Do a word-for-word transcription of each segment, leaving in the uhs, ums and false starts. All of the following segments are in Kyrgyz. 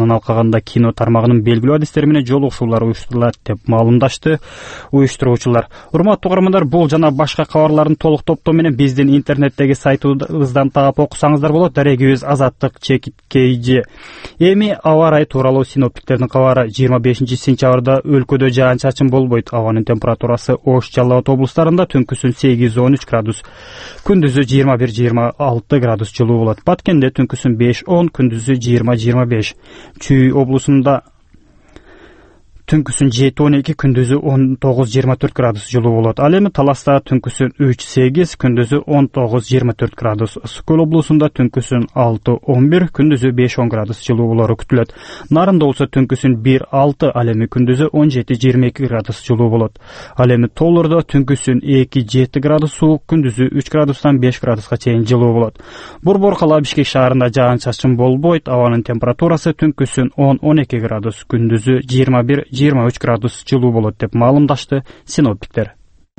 анын алкагында кино тармагынын белгилүү адистери менен жолугушуулар уюштурулат деп маалымдашты уюштуруучулар. Урматтуу угармандар, бул жана башка кабарлардын толук топтоо менен биздин интернеттеги сайтыбыздан таап окусаңыздар болот. Дарегибиз Азаттык Чекиткейжи. Эми аба ырайы тууралуу синоптиктердин кабары. жыйырма бешинчи сентябрда өлкөдө жаан-чачын болбойт. Абанын температурасы Ош, Жалал Абад облустарында түнкүсүн сегиз он үч градус, күндүзү жыйырма бир жыйырма алты градус жылуу болот. Баткенде түнкүсүн беш он, күндүзү жыйырма жыйырма беш. Чүй облусунда түнкүсүн жети он эки, күндүзү он тогуз жыйырма төрт градус жылуу болот. Ал эми Таласта түнкүсүн үч сегиз, күндүзү он тогуз жыйырма төрт градус. Ысык Көл облусунда түнкүсүн алты он бир, күндүзү беш он градус жылуу болору күтүлөт. Нарында болсо түнкүсүн бир алты, ал эми күндүзү он жети жыйырма эки градус жылуу болот. Ал эми Тоолордо түнкүсүн эки жети градус суук, күндүзү үч градустан беш градуска чейин жылуу болот. Борбор кала Бишкек шаарында жаан-чачын болбойт. Абанын температурасы түнкүсүн он он эки градус, күндүзү жыйырма бир жыйырма үч градус жылуу болот деп маалымдашты синоптиктер.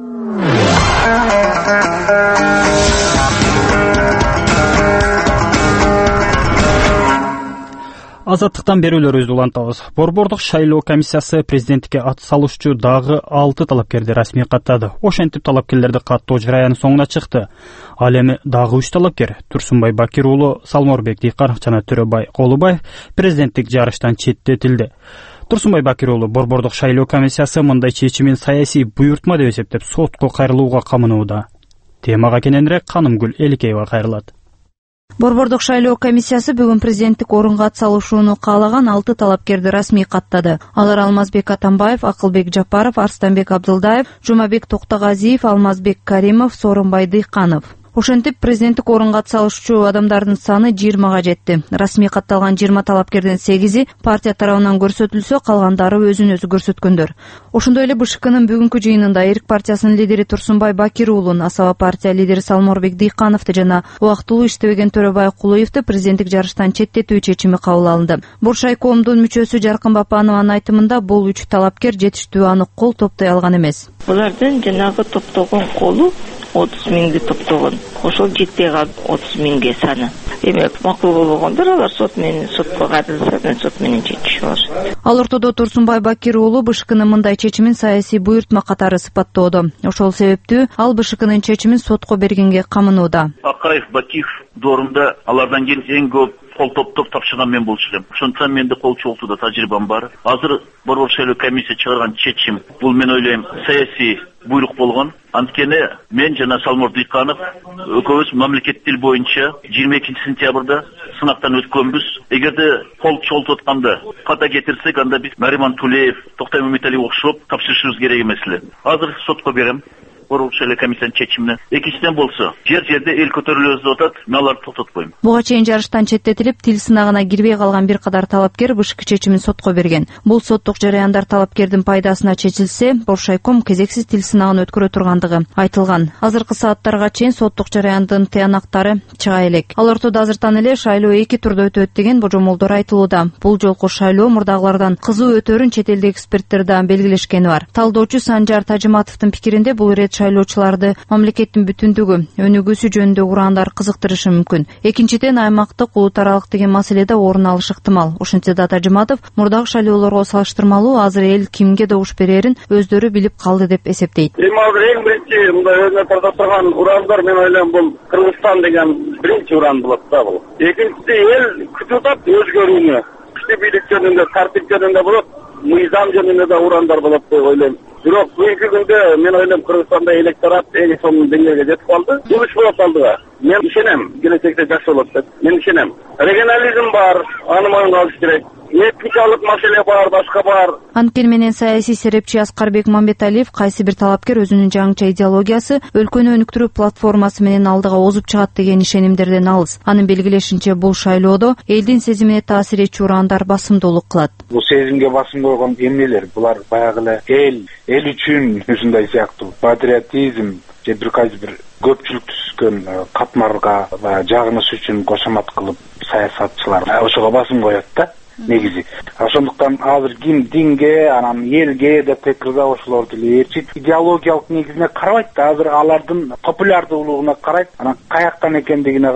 Азаттыктан берүүлөрүбүздү улантабыз. Борбордук шайлоо комиссиясы президенттикке ат салуучу дагы алты талапкерди расмий каттады. Ошентип талапкерлерди каттоо жараянын соңуна чыкты. Ал эми дагы үч талапкер Турсунбай Бакир уулу, Салморбек Дыйканов жана Төрөбай Колубаев президенттик жарыштан четтетилди. Турсунбай Бакир уулу борбордук шайлоо комиссиясы мындай чечимин саясий буйртма деп эсептеп сотко кайрылууга камынууда. Темага кененирээк Канымгүл Эликеева кайрылат. Борбордук шайлоо комиссиясы бүгүн президенттик орунга ат салышууну каалаган алты талапкерди расмий каттады. Алар Алмазбек Атамбаев, Акылбек Жапаров, Арстанбек Абдылдаев, Жумабек Токтогазиев, Алмазбек Каримов, Сооронбай Дыйканов. Ошентип президенттик орунга ат салышчу адамдардын саны жыйырмага жетти. Расмий катталган жыйырма талапкердин сегизи партия тарабынан көрсөтүлсө, калгандары өзүн өзү көрсөткөндөр. Ошондой эле БШКнын бүгүнкү жыйынында Эрик партиясынын лидери Турсунбай Бакир уулун, Асаба партия лидери Салморбек Дыйкановду жана убактылуу иштебеген Төрөбай Кулуевду президенттик жарыштан четтетүү чечими кабыл алынды. Боршайкомдун мүчөсү Жаркын Бапанованын айтымында бул үч талапкер жетиштүү анык кол топтой алган эмес. Булардын жанагы топтогон колу отуз миңди топтогон. Ошол жетпей калып отуз миңге саны. Демек, макул болбогондор алар сот менен сотко кайрылса, сот менен чечишип алышат. Ал ортодо Турсунбай Бакир уулу БШКнын мындай чечимин саясий буйртма катары сыпаттоодо. Ошол себептүү ал БШКнын чечимин сотко бергенге камынууда. Акаев, Бакиев доорунда алардан кийин эң көп кол топтоп тапшырган мен болчу элем. Ошондуктан менде кол чогултууда тажрыйбам бар. Азыр борбор шайлоо комиссия чыгарган чечим бул мен ойлойм саясий буйрук болгон. Анткени мен жана Салмор Дыйканов экөөбүз мамлекеттик тил боюнча жыйырма экинчи сентябрда сынактан өткөнбүз. Эгерде кол чогултуп атканда ката кетирсек, анда биз Нариман Тулеев, Токтой Мамедалиев окшоп тапшырышыбыз керек эмес эле. Азыр сотко берем. Борбор шайлоо комиссиянын чечимине. Экинчиден болсо, жер жерде эл көтөрүлөбүз деп атат, мен аларды токтотпойм. Буга чейин жарыштан четтетилип, тил сынагына кирбей калган бир катар талапкер БШК чечимин сотко берген. Бул соттук жараяндар талапкердин пайдасына чечилсе, Боршайком кезексиз тил сынагын өткөрө тургандыгы айтылган. Азыркы сааттарга чейин соттук жараяндын тыянактары чыга элек. Ал ортодо азыртан эле шайлоо эки турда өтөт деген божомолдор айтылууда. Бул жолку шайлоо мурдагылардан кызуу өтөрүн чет элдик эксперттер да белгилешкени бар. Талдоочу Санжар Тажыматовдун пикиринде бул ирет шайлоочуларды мамлекеттин бүтүндүгү, өнүгүүсү жөнүндө ураандар кызыктырышы мүмкүн. Экинчиден, аймактык улут аралык деген маселеде орун алышы ыктымал. Ошентсе да Тажыматов мурдагы шайлоолорго салыштырмалуу азыр эл кимге добуш берерин өздөрү билип калды деп эсептейт. Эми азыр эң биринчи мындай өзүнө тартып турган ураандар, мен ойлойм, бул Кыргызстан деген биринчи уран болот да бул. Экинчиси, эл күтүп атат өзгөрүүнү. Күчтүү бийлик жөнүндө, тартип жөнүндө болот, мыйзам жөнүндө да ураандар болот деп ойлойм. Бирок бүгүнкү күндө мен ойлойм Кыргызстанда электорат эң сонун деңгээлге жетип калды. Бул иш болот алдыга. Мен ишенем, келечекте жакшы болот деп. Мен ишенем. Регионализм бар, аны мойнга алыш керек. Этникалык маселе бар, башка бар. Анткени менен саясий серепчи Аскарбек Мамбеталиев кайсы бир талапкер өзүнүн жаңыча идеологиясы, өлкөнү өнүктүрүү платформасы менен алдыга озуп чыгат деген ишенимдерден алыс. Анын белгилешинче, бул шайлоодо элдин сезимине таасир этчү ураандар басымдуулук кылат. Бул сезимге басым койгон эмнелер? Булар баягы эле эл, эл үчүн ушундай сыяктуу патриотизм же бир кайсы бир көпчүлүктү түзгөн катмарга жагыныш үчүн кошомат кылып саясатчылар ошого басым коет да. Негизи. Ошондуктан азыр ким динге, анан элге деп пикирде ошолорду ээрчит идеологиялык негизине карабайт да, азыр алардын популярдуулугуна карайт, анан каяктан экендигине карайт.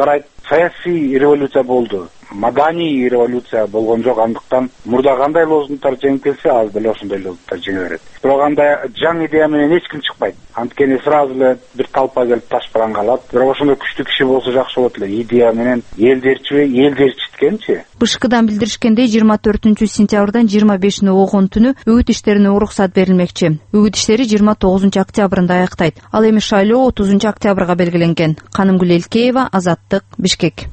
саясий революция болду, маданий революция болгон жок. Андыктан мурда кандай лозунгдар жеңип келсе, азыр деле ошондой лозунгдар жеңе берет. Бирок андай жаңы идея менен эч ким чыкпайт. Анткени сразу эле бир толпа келип таш баран калат. Бирок ошондой күчтүү киши болсо жакшы болот эле. Идея менен элди ээрчибей, элди ээрчиткенчи. БШКдан билдиришкендей, жыйырма төртүнчү сентябрдан жыйырма бешине огон түнү үгүт иштерине уруксат берилмекчи. Үгүт иштери жыйырма тогузунчу октябрында аяктайт. Ал эми шайлоо отузунчу октябрга белгиленген. Канымгүл Элкеева, Азаттык, Бишкек.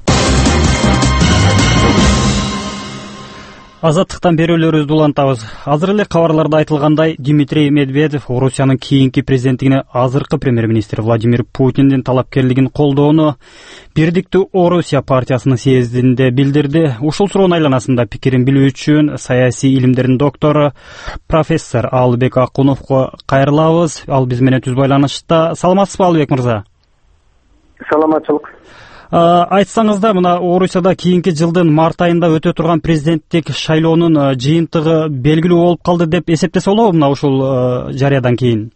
Азаттыктан берүүлөрүбүздү улантабыз. Азыр эле кабарларда айтылгандай, Дмитрий Медведев Орусиянын кийинки президенттигине азыркы премьер-министр Владимир Путиндин талапкерлигин колдоону Бирдиктүү Орусия партиясынын съездинде билдирди. Ушул суроонун айланасында пикирин билүү үчүн саясий илимдердин доктору профессор Алыбек Акуновго кайрылабыз. Ал биз менен түз байланышта. Саламатсызбы, Алыбек мырза? Саламатчылык. Айтсаңыз да, мына Орусияда кийинки жылдын март айында өтө турган президенттик шайлоонун жыйынтыгы белгилүү болуп калды деп эсептесе болобу мына ушул жарыядан кийин?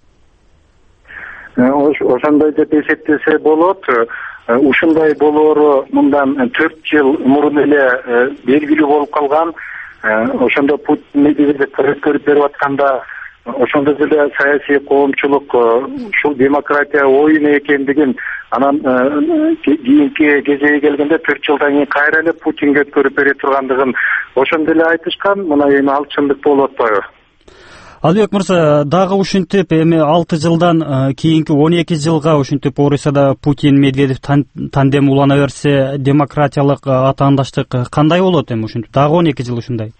Ошондой деп эсептесе болот. Ушундай болоору мындан төрт жыл мурун эле белгилүү болуп калган. Ошондо Путин өткөрүп берип атканда ошондо деле саясий коомчулук ушул демократия оюну экендигин, анан кийинки кезеге келгенде төрт жылдан кийин кайра эле Путинге өткөрүп бере тургандыгын ошондо эле айтышкан. Мына эми ал чындык болуп атпайбы? Албек мырза, дагы ушинтип эми алты жылдан кийинки он эки жылга ушинтип Орусияда Путин Медведев тандем улана берсе, демократиялык атаандаштык кандай болот эми ушинтип? Дагы он эки жыл ушундай.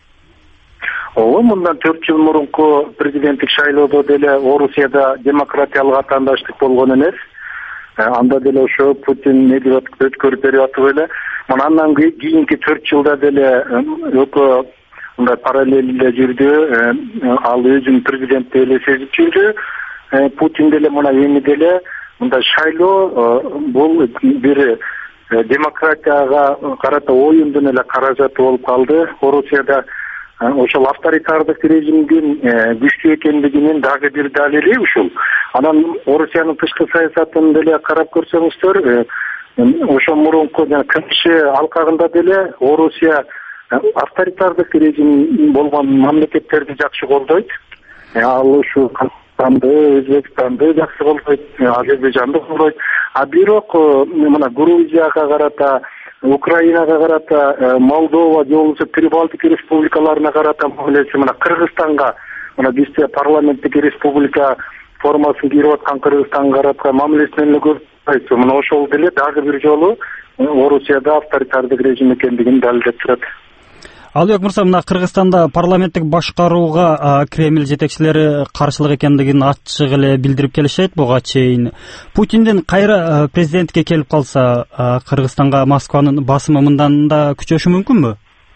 Ооба, мындан төрт жыл мурунку президенттик шайлоодо деле Орусияда демократиялык атаандаштык болгон эмес. Анда деле ошо Путин Медведев өткөрүп берип атып эле. Мына андан кийинки төрт жылда деле экөө мындай параллелде жүрдү. Ал өзүн президент деле сезип жүрдү. Путин деле мына эми деле мындай шайлоо бул бир демократияга карата оюндун эле каражаты болуп калды. Орусияда ошол авторитардык режимдин күчтүү экендигинин дагы бир далили ушул. Анан Орусиянын тышкы саясатын деле карап көрсөңүздөр, ошо мурунку жана КНШ алкагында деле Орусия авторитардык режим болгон мамлекеттерди жакшы колдойт. Ал ушу Казакстанды, Өзбекстанды жакшы колдойт, Азербайжанды колдойт. А бирок мына Грузияга карата, Украинага карата, Молдова же болбосо Прибалтика республикаларына карата мамилеси, мына Кыргызстанга, мына бизде парламенттик республика формасын кийип аткан Кыргызстанга карата мамилесин эле көрсөтөйт. Мына ошол деле дагы бир жолу Орусияда авторитардык режим экендигин далилдеп турат. Албек мырза, мына Кыргызстанда парламенттик башкарууга Кремль жетекчилери каршылык экендигин ачык эле билдирип келишет буга чейин. Путиндин кайра президентке келип калса, Кыргызстанга Москванын басымы мындан да күчөшү мүмкүнбү?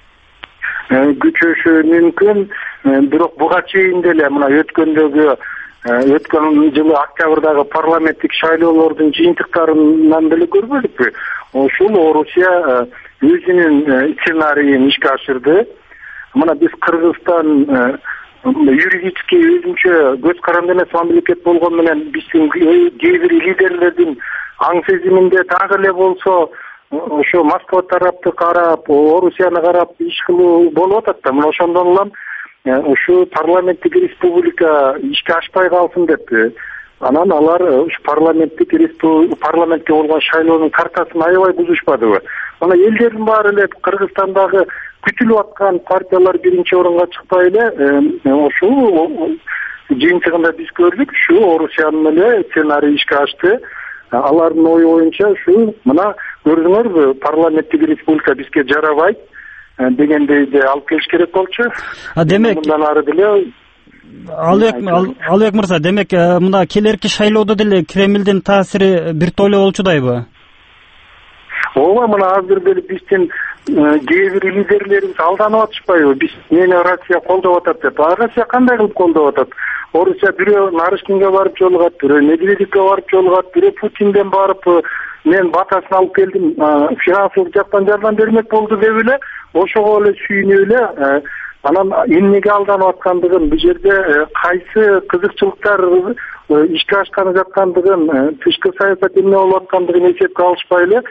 Күчөшү мүмкүн, бирок буга чейин деле мына өткөндөгү өткөн жылы октябрдагы парламенттик шайлоолордун жыйынтыктарынан деле көрбөдүкпү? Ушул Орусия өзүнүн сценарийин ишке ашырды. Мына биз Кыргызстан юридически өзүнчө көз каранды эмес мамлекет болгон менен биздин кээ бир лидерлердин аң сезиминде дагы эле болсо ошо Москва тарапты карап, Орусияны карап иш кылуу болуп атат да. Мына ошондон улам ушу парламенттик республика ишке ашпай калсын деп, анан алар ушу парламенттик парламентке болгон шайлоонун картасын аябай бузушпадыбы? Мына элдердин баары эле Кыргызстандагы күтүлүп аткан партиялар биринчи орунга чыкпай эле ошол жыйынтыгында биз көрдүк, ушу Орусиянын эле сценарийи ишке ашты. Алардын ою боюнча ушу мына көрдүңөрбү, парламенттик республика бизге жарабайт дегендейди алып келиш керек болчу. А демек мындан ары деле Албек мырза, демек мына келерки шайлоодо деле Кремлдин таасири бир тойло болчудайбы? Ооба, мына азыр деле биздин кээ бир лидерлерибиз алданып атышпайбы? Биз мени Россия колдоп атат деп. А Россия кандай кылып колдоп атат? Орусия бирөө Нарышкинге барып жолугат, бирөө Медведевке барып жолугат, бирөө Путинден барып мен батасын алып келдим, финансылык жактан жардам бермек болду деп эле ошого эле сүйүнүп эле анан эмнеге алданып аткандыгын, бул жерде кайсы кызыкчылыктар ишке ашканы жаткандыгын, тышкы саясат эмне болуп аткандыгын эсепке алышпай эле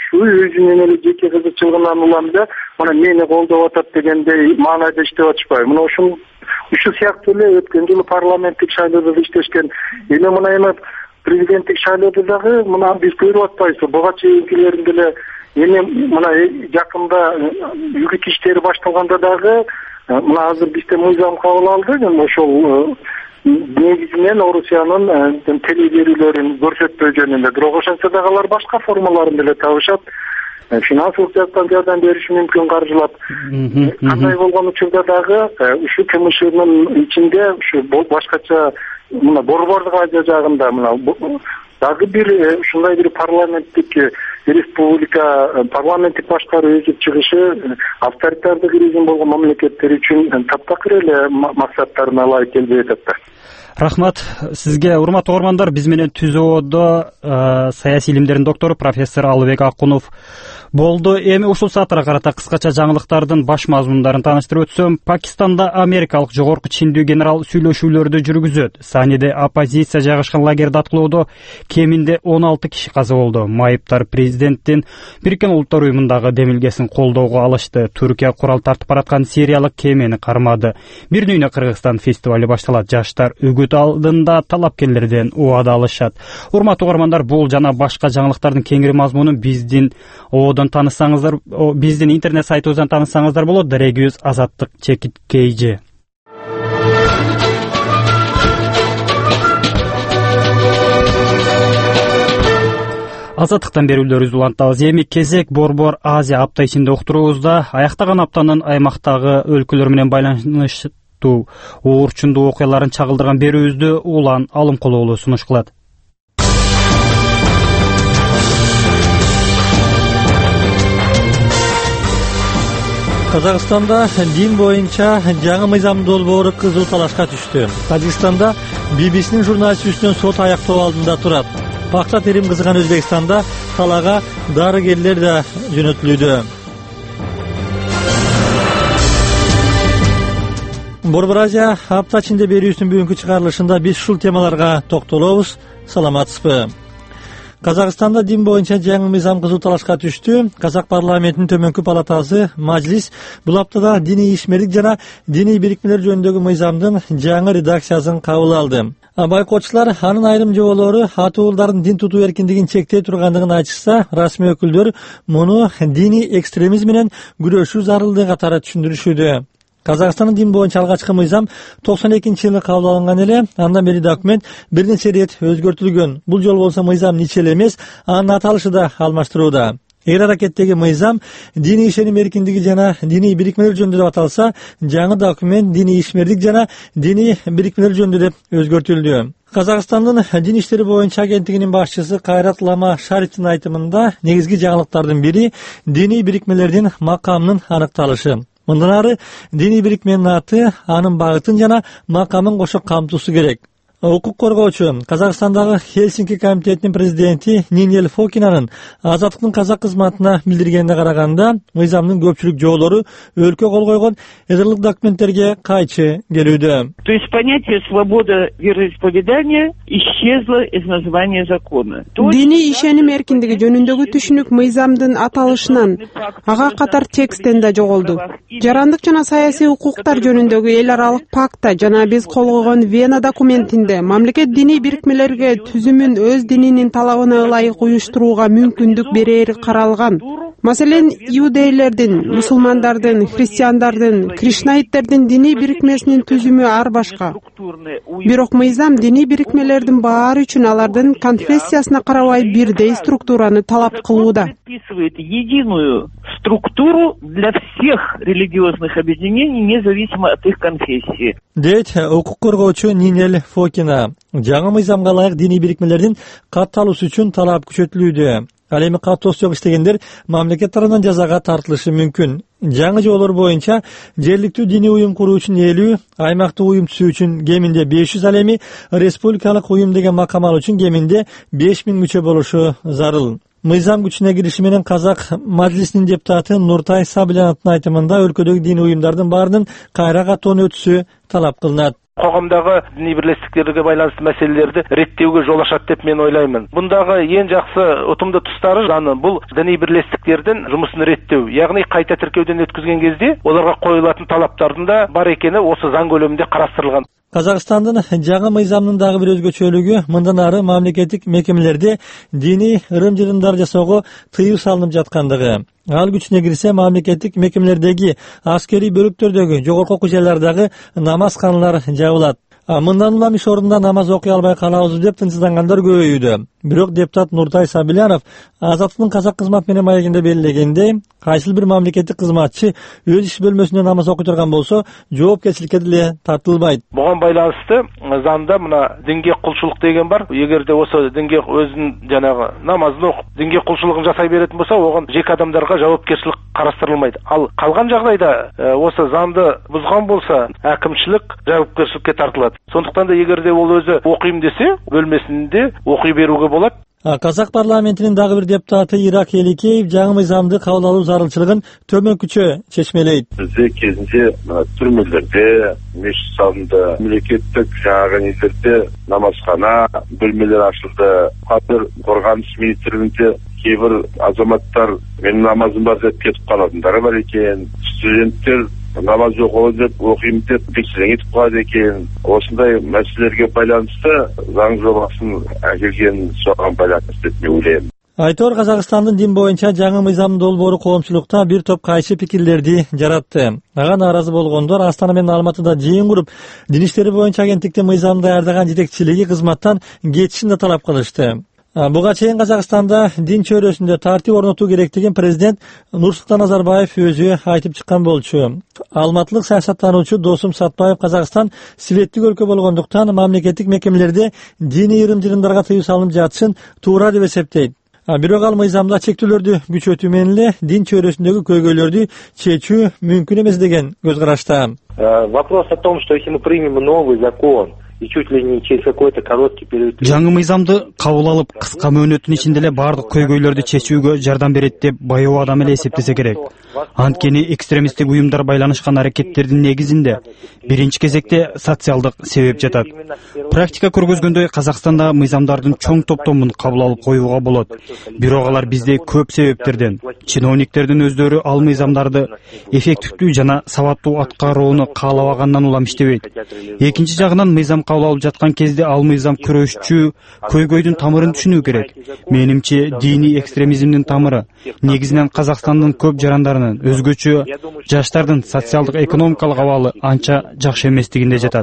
ушу өзүнүн эле жеке кызыкчылыгынан улам да мына мени колдоп атат дегендей маанайда иштеп атышпайбы. Мына ушул ушу сыяктуу эле өткөн жылы парламенттик шайлоодо иштешкен. Эми мына эми президенттик шайлоодо дагы мына биз көрүп атпайбызбы? Буга чейинкилерин деле эми мына жакында үгүт иштери башталганда дагы мына азыр бизде мыйзам кабыл алды. Ошол негизинен Орусиянын теле берүүлөрүн көрсөтпөө жөнүндө. Бирок ошентсе дагы алар башка формаларын деле табышат. Финансылык жактан жардам бериши мүмкүн каржылап. Кандай болгон учурда дагы ушу КМШнын ичинде ушу башкача мына Борбордук Азия жагында мына дагы бир ушундай бир парламенттик республика парламенттик башкаруу өзүп чыгышы авторитардык режим болгон мамлекеттер үчүн таптакыр эле максаттарына ылайык келбей атат да. Рахмат сизге, урматтуу угармандар. Биз менен түзөөдө саясий илимдердин доктору профессор Алыбек Акунов болду. Эми ушул сааттарга карата кыскача жаңылыктардын баш мазмундарын тааныштырып өтсөм, Пакистанда америкалык жогорку чиндүү генерал сүйлөшүүлөрдү жүргүзөт. Саниде оппозиция жайгашкан лагерди аткылоодо кеминде он алты киши каза болду. Майыптар президенттин Бириккен Улуттар уюмундагы демилгесин колдоого алышты. Түркия курал тартып бараткан сириялык кемени кармады. Бир дүйнө Кыргызстан фестивале башталат. Жаштар үгүт алдында талапкерлерден убада алышат. Урматтуу угармандар, бул жана башка жаңылыктардын кеңири мазмунун биздин одон таанысаңыздар, биздин интернет сайтыбыздан таанысаңыздар болот. Дарегибиз Азаттык чекиткейжи. Азаттыктан берүүлөрүбүздү улантабыз. Эми кезек Борбор Азия апта ичинде уктуруубузда аяктаган аптанын аймактагы өлкөлөр менен байланыштуу уурчундуу окуяларын чагылдырган берүүбүздү Улан Алымкулуу уулу сунуш кылат. Казакстанда дин боюнча жаңы мыйзам долбоору кызуу талашка түштү. Тажикстанда би би синин журналисти үстүнөн сот аяктоо алдында турат. Пакта терим кызган Өзбекстанда талага дарыгерлер да жөнөтүлүүдө. Борбор Азия апта ичинде берүүсүнүн бүгүнкү чыгарылышында биз ушул темаларга токтолобуз. Саламатсызбы? Казакстанда дин боюнча жаңы мыйзам кызуу талашка түштү. Казак парламентинин төмөнкү палатасы Majlis бул аптада диний ишмерлик жана диний бирикмелер жөнүндөгү мыйзамдын жаңы редакциясын кабыл алды. Байкоочулар анын айрым жоболору ата уулдардын дин тутуу эркиндигин чектей тургандыгын айтышса, расмий өкүлдөр муну диний экстремизм менен күрөшүү зарылдыгы катары түшүндүрүшүүдө. Казакстандын дин боюнча алгачкы мыйзам токсон экинчи жылы кабыл алынган эле, андан бери документ бир нече ирет өзгөртүлгөн. Бул жолу болсо мыйзам ничел эмес, анын аталышы да алмаштырууда. Эгер аракеттеги мыйзам диний ишеним эркиндиги жана диний бирикмелер жөнүндө деп аталса, жаңы документ диний ишмерлик жана диний бирикмелер жөнүндө деп өзгөртүлдү. Казакстандын дин иштери боюнча агенттигинин башчысы Кайрат Лама Шариптин айтымында негизги жаңылыктардын бири диний бирикмелердин макамынын аныкталышы. Мындан ары диний бирикменин аты, анын багытын жана макамын кошо камтуусу керек. Укук коргоочу Казакстандагы Хельсинки комитетинин президенти Нинел Фокинанын Азаттыктын казак кызматына билдиргенине караганда, мыйзамдын көпчүлүк жоболору өлкө кол койгон эдерлик документтерге кайчы келүүдө. То есть понятие свобода вероисповедания исчезло из названия закона. Диний ишеним эркиндиги жөнүндөгү түшүнүк мыйзамдын аталышынан ага катар тексттен да жоголду. Жарандык жана саясий укуктар жөнүндөгү эл аралык пакта жана биз кол койгон Вена документинде мамлекет диний бирикмелерге түзүмүн өз дининин талабына ылайык уюштурууга мүмкүндүк берери каралган. Маселен, иудейлердин, мусулмандардын, христиандардын, кришнаиттердин диний бирикмесинин түзүмү ар башка. Бирок мыйзам диний бирикмелердин баары үчүн алардын конфессиясына карабай бирдей структураны талап кылууда. Единую структуру для всех религиозных объединений, независимо от их конфессии. Дейт укук коргоочу Нинел Фокина. Жаңы мыйзамга ылайык диний бирикмелердин катталуусу үчүн талап күчөтүлүүдө. Ал эми каттоосу жок иштегендер мамлекет тарабынан жазага тартылышы мүмкүн. Жаңы жоболор боюнча жергиликтүү диний уюм куруу үчүн элүү, аймактык уюм түзүү үчүн кеминде беш жүз, ал эми республикалык уюм деген макам алуу үчүн кеминде беш миң мүчө болушу зарыл. Мыйзам күчүнө кириши менен Казак Majlisинин депутаты Нуртай Сабилянаттын айтымында өлкөдөгү диний уюмдардын баарынын кайра каттоону өтүшү талап кылынат. Коомдагы диний бирлестиктерге байланыштуу маселелерди реттөөгө жол ашат деп мен ойлаймын. Бундагы эң жакшы утумдуу тустары аны бул диний бирлестиктердин жумусун реттөө, ягни кайта тиркөөдөн өткөзгөн кезде оларга коюлатын талаптардын да бар экени осы заң көлөмүндө карастырылган. Казакстандын жаңы мыйзамынын дагы бир өзгөчөлүгү мындан ары мамлекеттик мекемелерде диний ырым-жырымдар жасоого тыюу салынып жаткандыгы. Ал күчүнө кирсе мамлекеттик мекемелердеги аскерий бөлүктөрдөгү жогорку окуу жайлардагы намазканалар жабылат. Мындан улам иш ордунда намаз окуй албай калабыз деп тынчсыздангандар көбөйүүдө. Бирок депутат Нуртай Сабилянов Азаттыктын казак кызмат менен маегинде белгилегендей, кайсыл бир мамлекеттик кызматчы өз иш бөлмөсүндө намаз окуй турган болсо, жоопкерчиликке деле тартылбайт. Буга байланыштуу заңда мына динге кулчулук деген бар. Эгерде осы динге өзүнүн жанагы намазын окуп, динге кулчулугун жасай беретін болса, огон жеке адамдарга жоопкерчилик карастырылмайт. Ал калган жагдайда осы заңды бузган болса, әкимчилик жоопкерчиликке тартылат. Сондуктан да эгерде ол өзү окуйм десе, бөлмесинде окуй берүүгө болот. Казак парламентинин дагы бир депутаты Ирак Эликеев жаңы мыйзамды кабыл алуу зарылчылыгын төмөнкүчө чечмелейт. Бизде кезинде түрмөлөрдө, мешит салынды, мемлекеттик жаңы нелерде намазхана бөлмелер ачылды. Азыр Коргонуч министрлигинде кээ бир азаматтар менин намазым бар деп кетип калатындары бар экен. Студенттер намаз окуй деп окуйм деп бекселең этип калат экен. Осындай маселелерге байланыштуу заң жобасын әкелген соған байланыштуу деп мен ойлойм. Айтор Казакстандын дин боюнча жаңы мыйзамдын долбоору коомчулукта бир топ кайшы пикирлерди жаратты. Ага нааразы болгондор Астана менен Алматыда жыйын куруп, дин иштери боюнча агенттиктин мыйзамды ардаган жетекчилиги кызматтан кетишин да талап кылышты. Буга чейин Казакстанда дин чөйрөсүндө тартип орнотуу керектигин президент Нурсултан Назарбаев өзү айтып чыккан болчу. Алматылык саясаттануучу Досум Сатпаев Казакстан светтик өлкө болгондуктан мамлекеттик мекемелерде диний ырым-жырымдарга тыюу салынып жатышын туура деп эсептейт. Бирок ал мыйзамда чектөөлөрдү күчөтүү менен эле дин чөйрөсүндөгү көйгөйлөрдү чечүү мүмкүн эмес деген көз карашта. Вопрос о том, что если мы примем новый закон, и чуть ли не через какой-то короткий период. Жаңы мыйзамды кабыл алып, кыска мөөнөттүн ичинде эле бардык көйгөйлөрдү чечүүгө жардам берет деп баяу адам эле эсептесе керек. Анткени экстремисттик уюмдар байланышкан аракеттердин негизинде биринчи кезекте социалдык себеп жатат. Практика көргөзгөндөй Казакстанда мыйзамдардын чоң топтомун кабыл алып коюуга болот. Бирок алар бизде көп себептерден, чиновниктердин өздөрү ал мыйзамдарды эффективдүү жана сабаттуу аткарууну каалабагандан улам иштебейт. Экинчи жагынан мыйзам кабыл алып жаткан кезде ал мыйзам күрөшчү көйгөйдүн тамырын түшүнүү керек. Менимче диний экстремизмдин тамыры негизинен Казакстандын көп жарандарынын, өзгөчө жаштардын социалдык экономикалык абалы анча жакшы эместигинде жатат.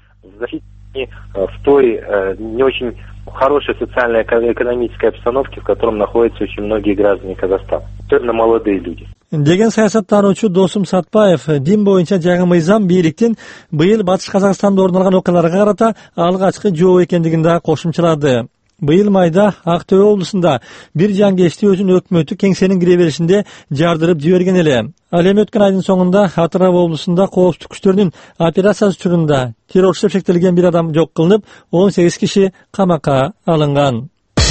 В той не очень хорошей социально-экономической обстановке, в котором находятся очень многие граждане Казахстана, особенно молодые люди. Деген саясаттануучу Досум Сатпаев дин боюнча жаңы мыйзам бийликтин быйыл Батыш Казакстанда орун алган окуяларга карата алгачкы жоо экендигин да кошумчалады. Быйыл майда Ак Төө облусунда бир жангечти өзүнүн өкмөттүк кеңсенин кире беришинде жардырып жиберген эле. Ал эми өткөн айдын соңунда Атырау облусунда коопсуздук күчтөрүнүн операциясы учурунда террорчу деп шектелген бир адам жок кылынып, он сегиз киши камакка алынган.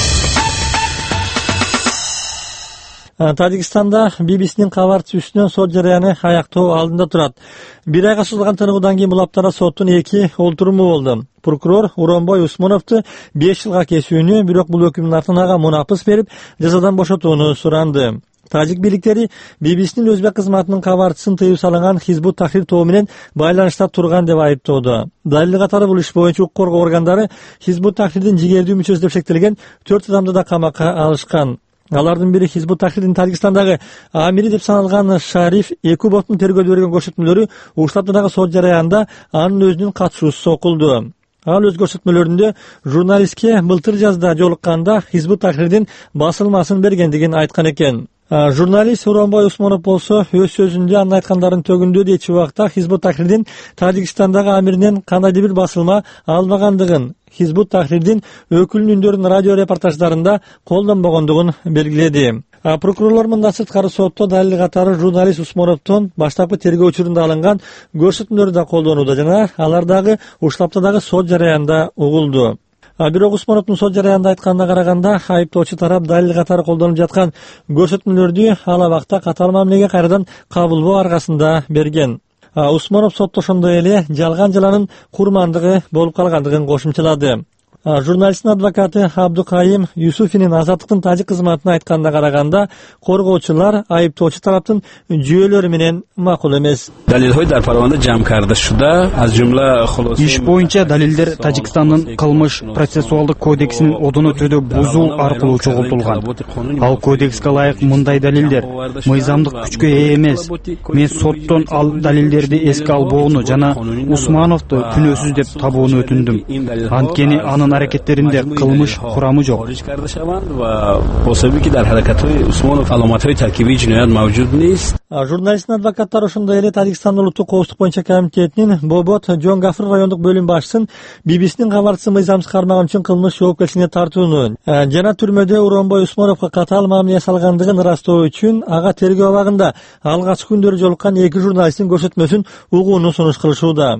Тажикстанда би би синин кабар түзүүсүнөн сот жарыяны аяктоо алдында турат. Бир айга созулган тыныгуудан кийин бул аптада соттун эки олтуруму болду. Прокурор Уронбой Усмоновду беш жылга кесүүнү, бирок бул өкүмдүн артына ага мунапыс берип, жазадан бошотууну суранды. Тажик бийликтери би би синин өзбек кызматынын кабарчысын тыюу салынган Хизбут Тахрир тобу менен байланышта турган деп айыптоодо. Далил катары бул иш боюнча укук коргоо органдары Хизбут Тахрирдин жигердүү мүчөсү деп шектелген төрт адамды да камакка алышкан. Алардын бири Хизбут Тахрирдин Тажикстандагы амири деп саналган Шариф Экубовдун тергөөлдө берген көрсөтмөлөрү Уштаттагы сот жараянда анын өзүнүн катышуусу сокулду. Ал өз көрсөтмөлөрүндө журналистке былтыр жазда жолукканда Хизбут Тахрирдин басылмасын бергендигин айткан экен. Журналист Уронбой Усмонов болсо өз сөзүндө анын айткандарын төгүндө дечи убакта Хизбут Тахрирдин Тажикстандагы амиринен кандайдыр бир басылма албагандыгын, Хизбут Тахрирдин өкүлүнүн үндөрүн радио репортаждарында колдонбогондугун белгиледи. Прокурорлор мындан сырткары сотто далил катары журналист Усмоновдун баштапкы тергөө учурунда алынган көрсөтмөлөрү да колдонууда жана алардагы Уштаптагы сот жараянда угулду. Бирок Усмоновдун сот жараянда айтканына караганда, айыптоочу тарап далил катары колдонуп жаткан көрсөтмөлөрдү ала убакта катаал мамилеге кайрадан кабылбоо аркасында берген. Усмонов сотто ошондой эле жалган жаланын курмандыгы болуп калгандыгын кошумчалады. Журналисттин адвокаты Абдукайым Юсуфинин азаттыктын тажик кызматына айтканына караганда, коргоочулар айыптоочу тараптын жүйөлөрү менен макул эмес. Иш боюнча далилдер Тажикстандын кылмыш процессуалдык кодексинин одон өтүүдө бузуу аркылуу чогултулган. Ал кодекске ылайык мындай далилдер мыйзамдык күчкө ээ эмес. Мен соттон ал далилдерди эске албоону жана Усмановду күнөөсүз деп табууну өтүндүм. Анткени анын аракеттеринде кылмыш курамы жок. Журналисттин адвокаттары ошондой эле Тажикстандын улуттук коопсуздук боюнча комитетинин Бобот Жон Гафур райондук бөлүм башчысын би би синин кабарчысы мыйзамсыз кармаган үчүн кылмыш жоопкерчилигине тартууну жана түрмөдө Уронбой Усмоновго катаал мамиле салгандыгын ырастоо үчүн ага тергөө абагында алгачкы күндөрү жолуккан эки журналисттин көрсөтмөсүн угууну сунуш кылышууда.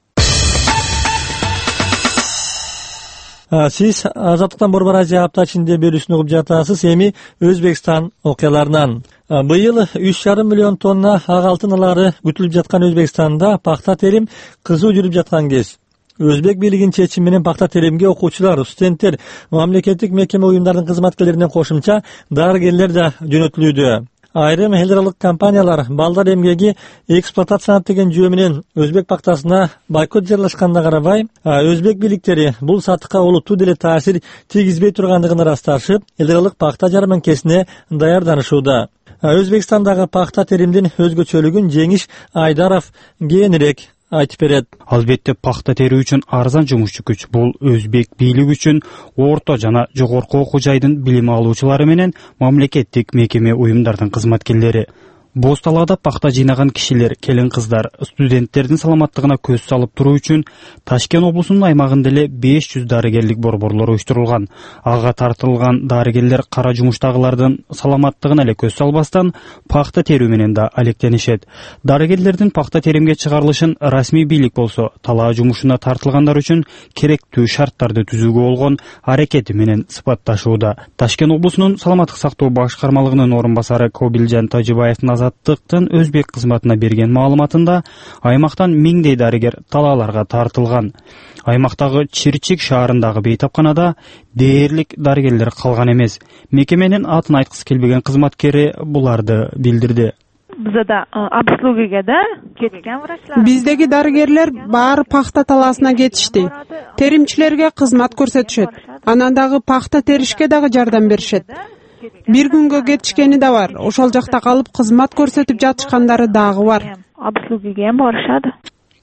Сиз Азаттыктан Борбор Азия апта ичинде берүүсүн угуп жатасыз. Эми Өзбекстан окуяларынан. Быйыл үч жарым миллион тонна ак алтын алары күтүлүп жаткан Өзбекстанда пахта терим кызуу жүрүп жаткан кез. Өзбек бийлигинин чечими менен пахта теримге окуучулар, студенттер, мамлекеттик мекеме уюмдардын кызматкерлеринен кошумча дарыгерлер да жөнөтүлүүдө. Айрым эл аралык компаниялар балдар эмгеги эксплуатацияланат деген жөө менен өзбек пахтасына бойкот жарыялашканына карабай, өзбек бийликтери бул сатыкка олуттуу деле таасир тийгизбей тургандыгын ырасташып, эл аралык пахта жарманкесине даярданышууда. Өзбекстандагы пахта теримдин өзгөчөлүгүн Жеңиш Айдаров кээинирээк айтып берет. Албетте пахта терүү үчүн арзан жумушчу күч. Бул өзбек бийлиги үчүн орто жана жогорку окуу жайдын билим алуучулары менен мамлекеттик мекеме уюмдардын кызматкерлери. Боз талаада пахта жыйнаган кишилер, келин кыздар, студенттердин саламаттыгына көз салып туруу үчүн Ташкент облусунун аймагында эле беш жүз дарыгерлик борборлор уюштурулган. Ага тартылган дарыгерлер кара жумуштагылардын саламаттыгына эле көз салбастан пахта терүү менен да алектенишет. Дарыгерлердин пахта теримге чыгарылышын расмий бийлик болсо, талаа жумушуна тартылгандар үчүн керектүү шарттарды түзүүгө болгон аракети менен сыпатташууда. Ташкент облусунун саламаттык сактоо башкармалыгынын орун басары Кобилжан Тажибаевдин Азаттыктын өзбек кызматына берген маалыматында аймактан миңдей дарыгер талааларга тартылган. Аймактагы Чирчик шаарындагы бейтапканада дээрлик дарыгерлер калган эмес. Мекеменин атын айткысы келбеген кызматкери буларды билдирди. Бизде обслугага да кеткен врачлар. Биздеги дарыгерлер баары пахта талаасына кетишти. Теримчилерге кызмат көрсөтүшөт. Анан дагы пахта теришке дагы жардам беришет. Бир күнгө кетишкени да бар. Ошол жакта калып кызмат көрсөтүп жатышкандары дагы бар. Обслугага барышады.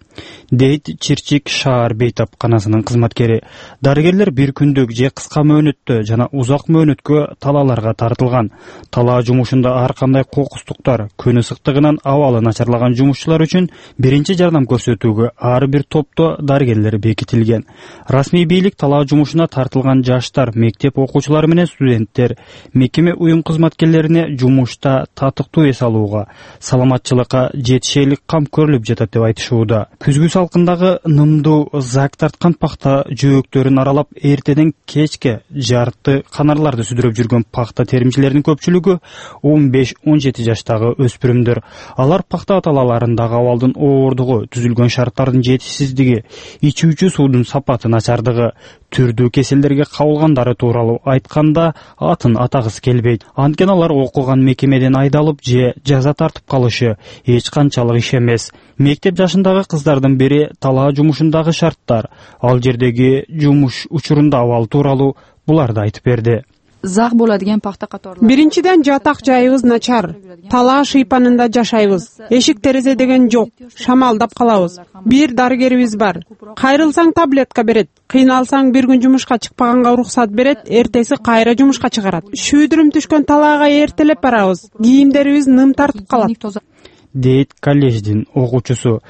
Дейт Чирчик шаар бейтапканасынын кызматкери. Дарыгерлер бир күндүк же кыска мөөнөттө жана узак мөөнөткө талааларга тартылган. Талаа жумушунда ар кандай кокустуктар, күн ысыктыгынан абалы начарлаган жумушчулар үчүн биринчи жардам көрсөтүүгө ар бир топто дарыгерлер бекитилген. Расмий бийлик талаа жумушуна тартылган жаштар, мектеп окуучулары менен студенттер, мекеме уюм кызматкерлерине жумушта татыктуу эс алууга, саламатчылыкка жетишелик кам көрүлүп жатат деп айтышууда. Күзгү салкындагы нымдуу зак тарткан пахта жөөктөрүн аралап эртеден кечке жарты канарларды сүдүрөп жүргөн пахта теримчилердин көпчүлүгү он беш он жети жаштагы өспүрүмдөр. Алар пахта талааларындагы абалдын ооругу, түзүлгөн шарттардын жетишсиздиги, ичүүчү суудун сапаты начардыгы, түрдүү кеселдерге кабылгандары тууралуу айтканда атын атагысы келбейт. Анткени алар окуган мекемеден айдалып же жаза тартып калышы эч канчалык иш эмес. Мектеп жашындагы кыздардын бири талаа жумушундагы шарттар, ал жердеги жумуш учурунда абал тууралуу буларды айтып берди. Зак болadigan пахта каторлар. Биринчиден жатак жайыбыз начар. Талаа шыйпанында жашайбыз. Эшик терезе деген жок. Шамалдап калабыз. Бир дарыгерибиз бар. Кайрылсаң таблетка берет. Кыйналсаң бир күн жумушка чыкпаганга уруксат берет, эртеси кайра жумушка чыгарат. Шүйдүрүм түшкөн талаага эртелеп барабыз. Кийимдерибиз ным тартып калат. Дейт колледждин окуучусу.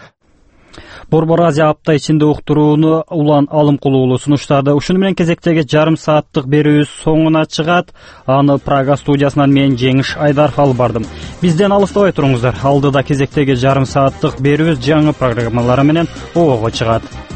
Борбор Азия апта ичинде уктурууну Улан Алымкулуу уулу сунуштады. Ушуну менен кезектеги жарым сааттык берүүбүз соңуна чыгат. Аны Прага студиясынан мен Жеңиш Айдаров алып бардым. Бизден алыстабай туруңуздар. Алдыда кезектеги жарым сааттык берүүбүз жаңы программалары менен обого чыгат.